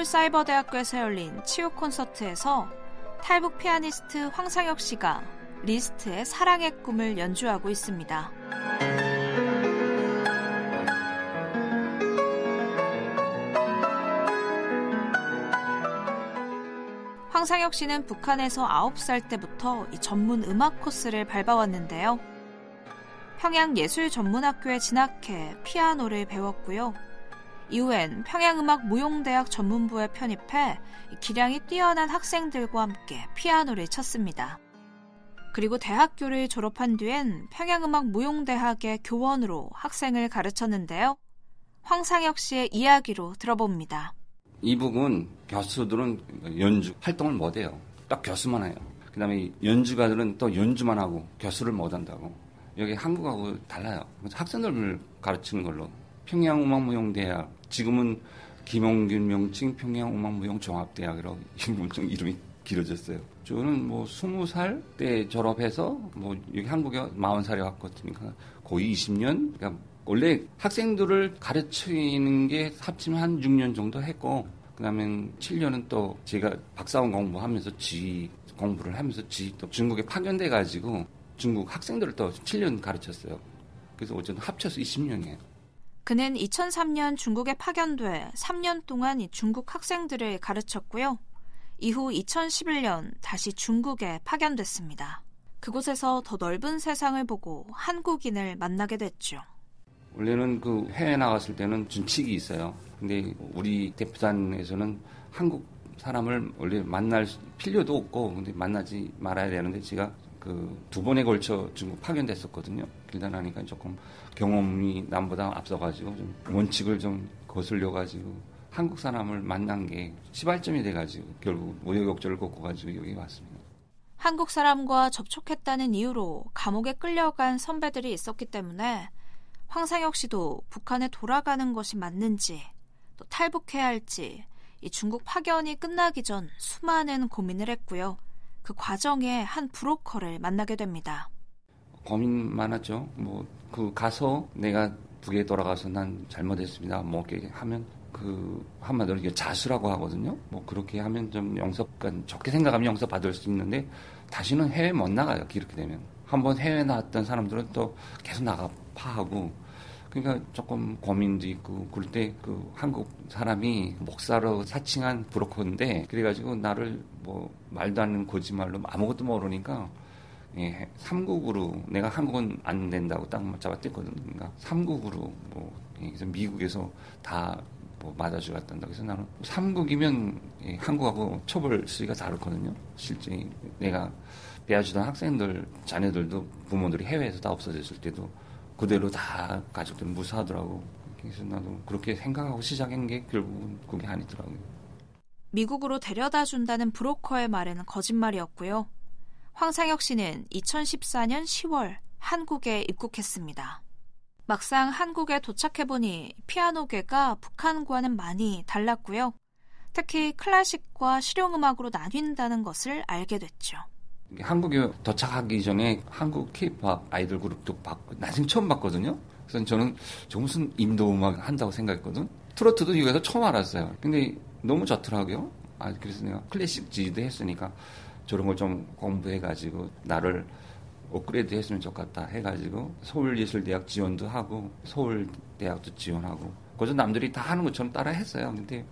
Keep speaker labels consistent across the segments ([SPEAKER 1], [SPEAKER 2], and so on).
[SPEAKER 1] 서울사이버대학교에서 열린 치유 콘서트에서 탈북 피아니스트 황상혁 씨가 리스트의 사랑의 꿈을 연주하고 있습니다. 황상혁 씨는 북한에서 9살 때부터 이 전문 음악 코스를 밟아왔는데요. 평양예술전문학교에 진학해 피아노를 배웠고요. 이후엔 평양음악무용대학 전문부에 편입해 기량이 뛰어난 학생들과 함께 피아노를 쳤습니다. 그리고 대학교를 졸업한 뒤엔 평양음악무용대학의 교원으로 학생을 가르쳤는데요. 황상혁 씨의 이야기로 들어봅니다.
[SPEAKER 2] 이북은 교수들은 연주 활동을 못해요. 딱 교수만 해요. 그 다음에 연주가들은 또 연주만 하고 교수를 못한다고. 여기 한국하고 달라요. 학생들을 가르치는 걸로. 평양음악무용대학, 지금은 김홍균 명칭 평양음악무용종합대학이라고 엄청 이름이 길어졌어요. 저는 20살 때 졸업해서 여기 한국에 40살에 왔거든요. 거의 20년. 그러니까 원래 학생들을 가르치는 게 합치면 한 6년 정도 했고, 그 다음에 7년은 또 제가 박사원 공부하면서 지휘 공부를 하면서 또 중국에 파견돼가지고 중국 학생들을 또 7년 가르쳤어요. 그래서 어쨌든 합쳐서 20년이에요.
[SPEAKER 1] 그는 2003년 중국에 파견돼 3년 동안 이 중국 학생들을 가르쳤고요. 이후 2011년 다시 중국에 파견됐습니다. 그곳에서 더 넓은 세상을 보고 한국인을 만나게 됐죠.
[SPEAKER 2] 원래는 해외 나갔을 때는 준칙이 있어요. 근데 우리 대표단에서는 한국 사람을 원래 만날 필요도 없고, 근데 만나지 말아야 되는데 제가 2번에 걸쳐 중국 파견됐었거든요. 길다 나니까 조금 경험이 남보다 앞서가지고 좀 원칙을 좀 거슬려가지고 한국 사람을 만난 게 시발점이 돼가지고 결국 우여곡절을 겪어가지고 여기 왔습니다.
[SPEAKER 1] 한국 사람과 접촉했다는 이유로 감옥에 끌려간 선배들이 있었기 때문에 황상혁 씨도 북한에 돌아가는 것이 맞는지 또 탈북해야 할지 이 중국 파견이 끝나기 전 수많은 고민을 했고요. 그 과정에 한 브로커를 만나게 됩니다.
[SPEAKER 2] 고민 많았죠. 가서 내가 북에 돌아가서 난 잘못했습니다. 이렇게 하면 한마디로 이게 자수라고 하거든요. 그렇게 하면 좀 좋게 생각하면 용서받을 수 있는데 다시는 해외 못 나가요. 이렇게 되면. 한번 해외 나왔던 사람들은 또 계속 나가파하고 그러니까 조금 고민도 있고 그럴 때 한국 사람이 목사로 사칭한 브로커인데 그래가지고 나를 말도 안 되는 거짓말로 아무것도 모르니까 삼국으로 내가 한국은 안 된다고 딱 잡아댔거든요. 그러니까 삼국으로 그래서 미국에서 다 맞아주었단다. 그래서 나는 삼국이면 한국하고 처벌 수위가 다르거든요. 실제 내가 배워주던 학생들 자녀들도 부모들이 해외에서 다 없어졌을 때도 그대로 다 가족들 무사하더라고. 그래서 나도 그렇게 생각하고 시작한 게 결국은 그게 아니더라고요.
[SPEAKER 1] 미국으로 데려다 준다는 브로커의 말에는 거짓말이었고요. 황상혁 씨는 2014년 10월 한국에 입국했습니다. 막상 한국에 도착해보니 피아노계가 북한과는 많이 달랐고요. 특히 클래식과 실용음악으로 나뉜다는 것을 알게 됐죠.
[SPEAKER 2] 한국에 도착하기 전에 한국 K-pop 아이돌 그룹도 나중에 처음 봤거든요. 그래서 저는 저 무슨 인도 음악 한다고 생각했거든. 트로트도 여기서 처음 알았어요. 근데 너무 좋더라고요. 그래서 내가 클래식 지휘도 했으니까 저런 걸 좀 공부해가지고 나를 업그레이드 했으면 좋겠다 해가지고 서울예술대학 지원도 하고 서울대학도 지원하고 그래서 남들이 다 하는 것처럼 따라 했어요. 근데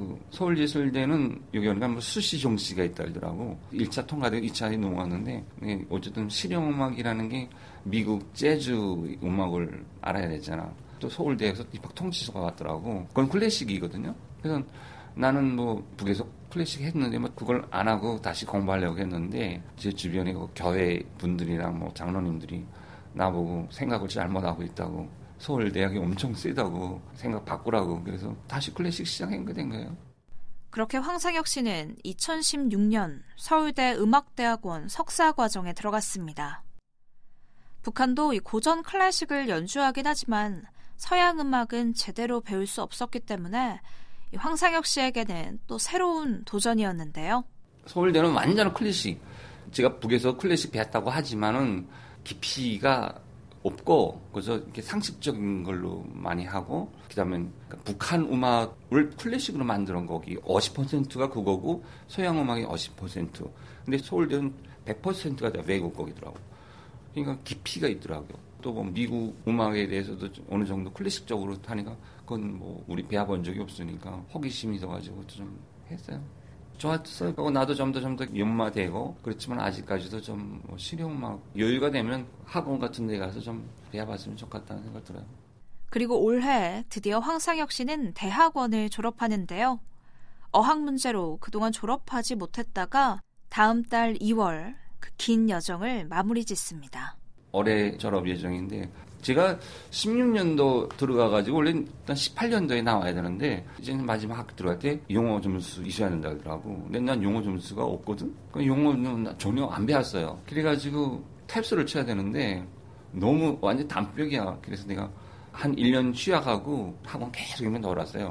[SPEAKER 2] 서울예술대는 여기 오니까 수시 정시가 있다 그러더라고. 1차 통과되고 2차에 넘어갔는데 어쨌든 실용음악이라는 게 미국 재즈 음악을 알아야 되잖아. 또 서울대에서 입학 통지서가 왔더라고. 그건 클래식이거든요. 그래서 나는 북에서 클래식 했는데 그걸 안 하고 다시 공부하려고 했는데 제 주변에 교회 분들이랑 장로님들이 나보고 생각을 잘못하고 있다고 서울대학이 엄청 세다고 생각 바꾸라고 그래서 다시 클래식 시작하게 된 거예요.
[SPEAKER 1] 그렇게 황상혁 씨는 2016년 서울대 음악대학원 석사과정에 들어갔습니다. 북한도 이 고전 클래식을 연주하긴 하지만 서양 음악은 제대로 배울 수 없었기 때문에 황상혁 씨에게는 또 새로운 도전이었는데요.
[SPEAKER 2] 서울대는 완전 클래식. 제가 북에서 클래식 배웠다고 하지만은 깊이가 없고 그래서 이렇게 상식적인 걸로 많이 하고 그다음에 그러니까 북한 음악을 클래식으로 만드는 곡이 50%가 그거고 서양 음악이 50%. 근데 서울대는 100%가 다 외국 곡이더라고. 그러니까 깊이가 있더라고요. 또 뭐 미국 음악에 대해서도 어느 정도 클래식적으로 하니까 그건 뭐 우리 배워본 적이 없으니까 호기심이 있어가지고 좀 했어요. 좋았어요. 그리고 나도 좀 더 연마되고 그렇지만 아직까지도 좀 실용음악 여유가 되면 학원 같은 데 가서 좀 배워봤으면 좋겠다는 생각 들어요.
[SPEAKER 1] 그리고 올해 드디어 황상혁 씨는 대학원을 졸업하는데요. 어학 문제로 그동안 졸업하지 못했다가 다음 달 2월 그 긴 여정을 마무리 짓습니다.
[SPEAKER 2] 올해 졸업 예정인데 제가 16년도 들어가가지고 원래 일단 18년도에 나와야 되는데 이제는 마지막 학교 들어갈 때 영어 점수 있어야 된다 그러더라고. 근데 난 영어 점수가 없거든. 그 영어는 전혀 안 배웠어요. 그래가지고 탭스를 쳐야 되는데 너무 완전 단벽이야. 그래서 내가 한 1년 취약하고 학원 계속 놀았어요.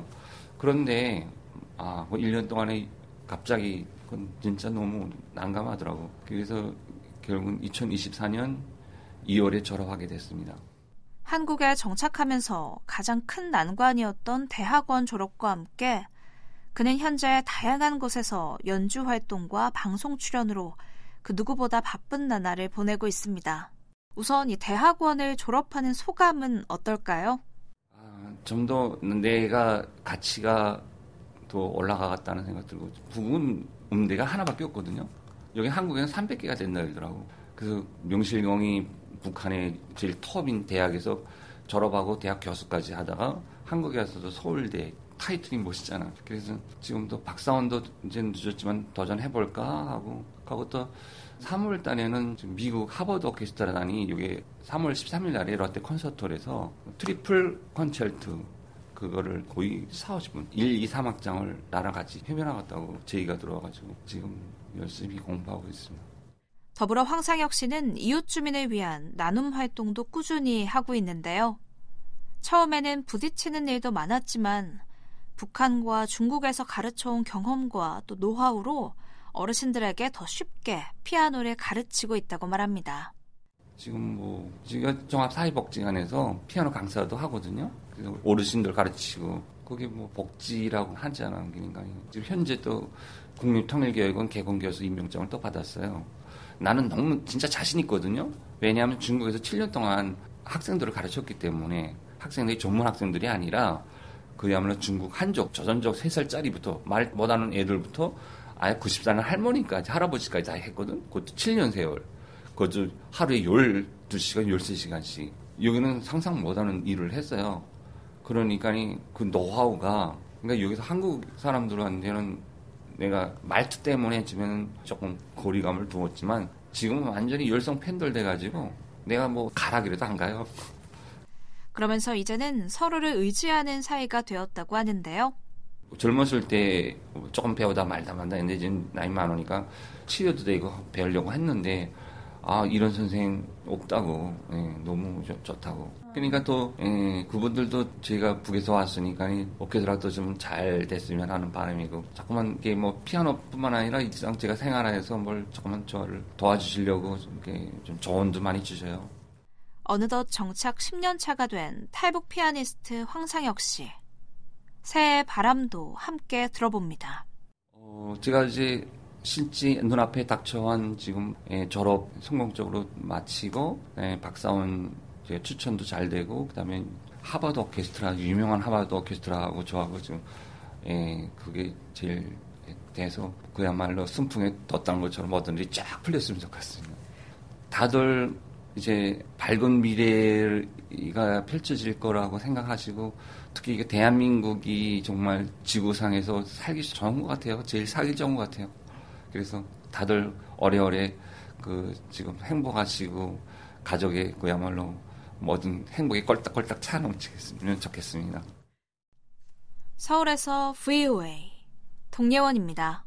[SPEAKER 2] 그런데 그 1년 동안에 갑자기 그건 진짜 너무 난감하더라고. 그래서 결국은 2024년 2월에 졸업하게 됐습니다.
[SPEAKER 1] 한국에 정착하면서 가장 큰 난관이었던 대학원 졸업과 함께 그는 현재 다양한 곳에서 연주 활동과 방송 출연으로 그 누구보다 바쁜 나날을 보내고 있습니다. 우선 이 대학원을 졸업하는 소감은 어떨까요?
[SPEAKER 2] 좀 더 내가 가치가 더 올라가겠다는 생각 들고 북은 음대가 하나밖에 없거든요. 여기 한국에는 300개가 된다 그러더라고. 그래서 명실공히 북한의 제일 톱인 대학에서 졸업하고 대학 교수까지 하다가 한국에 와서도 서울대 타이틀이 멋있잖아. 그래서 지금도 박사원도 이제 늦었지만 도전해볼까 하고 그것도 3월 달에는 미국 하버드 오케스트라단이 이게 3월 13일 날에 롯데 콘서트홀에서 트리플 콘체르트 그거를 거의 40분 1, 2, 3악장을 나랑 같이 해변하겠다고 제의가 들어와가지고 지금 열심히 공부하고 있습니다.
[SPEAKER 1] 더불어 황상혁 씨는 이웃 주민을 위한 나눔 활동도 꾸준히 하고 있는데요. 처음에는 부딪히는 일도 많았지만 북한과 중국에서 가르쳐온 경험과 또 노하우로 어르신들에게 더 쉽게 피아노를 가르치고 있다고 말합니다.
[SPEAKER 2] 지금 제가 종합사회복지관에서 피아노 강사도 하거든요. 그래서 어르신들 가르치고 거기 복지라고 하잖아. 그러니까 지금 현재 또 국립통일교육원 개공교수 임명장을 또 받았어요. 나는 너무 진짜 자신 있거든요. 왜냐하면 중국에서 7년 동안 학생들을 가르쳤기 때문에 학생들이 전문 학생들이 아니라 그야말로 중국 한족, 조선족 3살짜리부터 말 못하는 애들부터 아예 90살 할머니까지 할아버지까지 다 했거든. 그것도 7년 세월. 그것도 하루에 12시간, 13시간씩. 여기는 상상 못하는 일을 했어요. 그러니까 그 노하우가 그러니까 여기서 한국 사람들한테는 내가 말투 때문에 지금 조금 거리감을 두었지만 지금은 완전히 열성 팬들 돼가지고 내가 가라 그래도 안 가요.
[SPEAKER 1] 그러면서 이제는 서로를 의지하는 사이가 되었다고 하는데요.
[SPEAKER 2] 젊었을 때 조금 배우다 말다 근데 이제 나이 많으니까 치료도 되고 배우려고 했는데 이런 선생님 없다고. 너무 좋다고. 그러니까 또 그분들도 제가 북에서 왔으니까 오케스트라도 좀 잘 됐으면 하는 바람이고 자꾸만 이게 피아노뿐만 아니라 이상 제가 생활하에서 조금만 저를 도와주시려고 이렇게 좀 조언도 많이 주셔요.
[SPEAKER 1] 어느덧 정착 10년 차가 된 탈북 피아니스트 황상혁 씨. 새해 바람도 함께 들어봅니다.
[SPEAKER 2] 제가 이제 실제 눈앞에 닥쳐온 지금 졸업 성공적으로 마치고 박사원 추천도 잘 되고 그다음에 하버드 오케스트라 유명한 하버드 오케스트라하고 저하고 지금 그게 제일 돼서 그야말로 순풍에 떴다는 것처럼 모든 일이 쫙 풀렸으면 좋겠습니다. 다들 이제 밝은 미래가 펼쳐질 거라고 생각하시고 특히 이게 대한민국이 정말 지구상에서 살기 좋은 것 같아요. 제일 살기 좋은 것 같아요. 그래서 다들 오래오래 지금 행복하시고 가족의 그야말로 모든 행복이 꼴딱꼴딱 차 넘치겠으면 좋겠습니다.
[SPEAKER 1] 서울에서 VOA 동예원입니다.